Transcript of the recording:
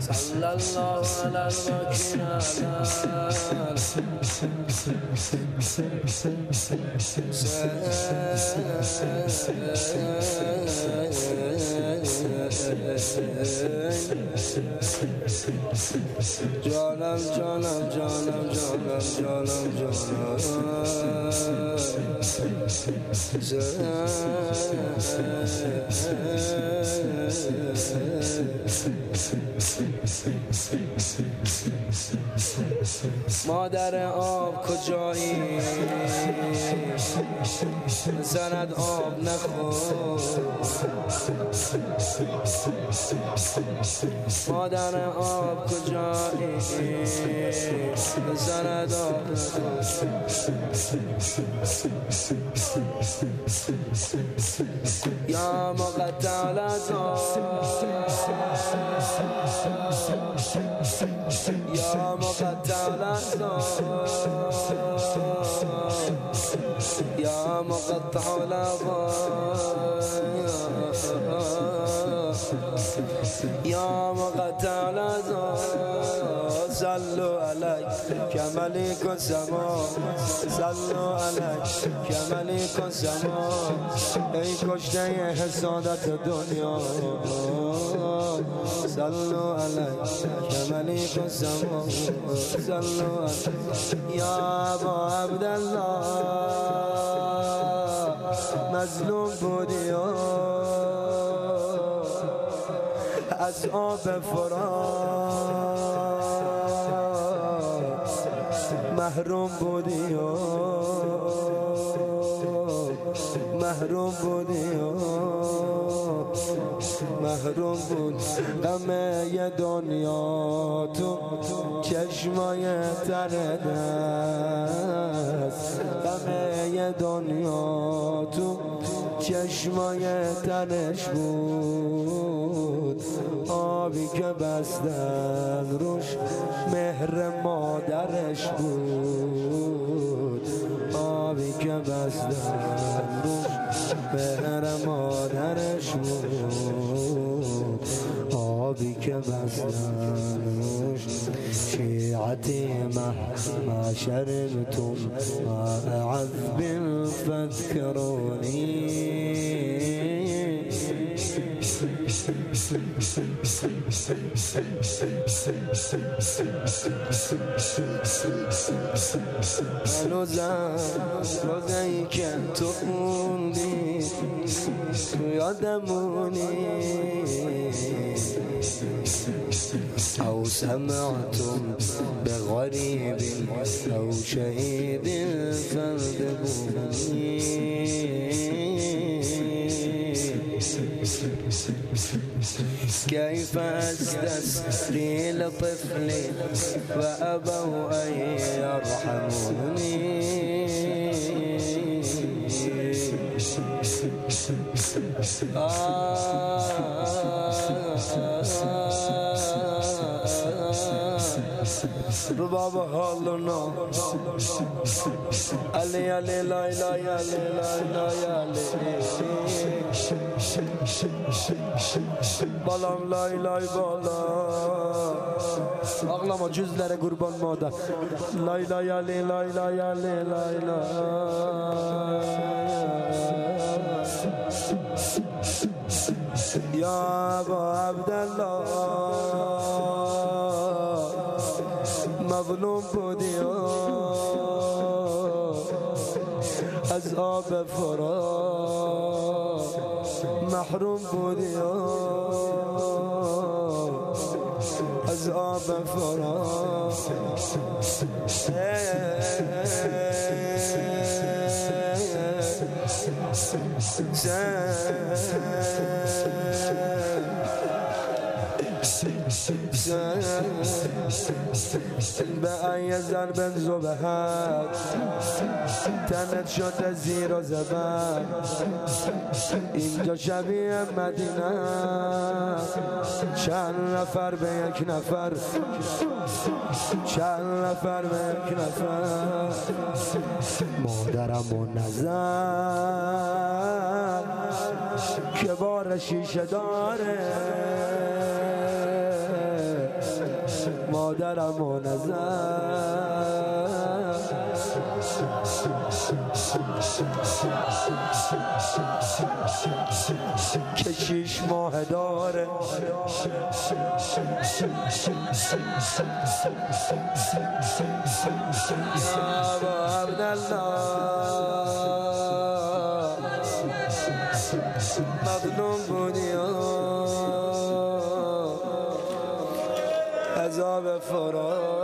صلی الله علی الوکیل جانم جانم جانم جانم جانم مادر آب کجایی زند آب نخور مادر آب کجایی زند آب نخور یا مقطع العذاب یا مقطع العذاب یا مقطع العذاب یا مقطع العذاب صلوا علیک که ملیک السما صلوا علیک که ملیک السما ای کشته حسادت دنیا صلوا علیک که ملیک السما صلوا علیک یا ابا عبدالله مظلوم بودی از آب فرات محروم بودی محروم بودی محروم بود غم یه دنیا تو چشمای ترد است غم یه دنیا تو چشمای تنش بود آبی که بستن روش مهر مادرش بود آبی که بستن روش مهر مادرش بود آبی که بستن روش شیعتی ما شربتم ما عذب فاذكروني روزایی که تو خوندی تو یادمونی او سمعتم بغریب او شهید فردبونی كيف أستسقي لطفلي وأبوا أن يرحموني رباب حالنا علي علي لا لا يا علي لا لا يا علي balam lay lay bala ağlama cüzlere kurban moda lay lay ali lay lay ali lay lay ya Abu Abdallah mazlum budi az ab فرات محروم بودی از آب فرات به ای ضرب زبهت تنت شده زیر و زبر اینجا شبیه مدینه چند نفر به یک نفر چند نفر به یک نفر مادرم و نظر که بار شیشه داره مادرم و نزن که 6 ماه داره یا با عبدالله مظلوم بودی عذاب فرار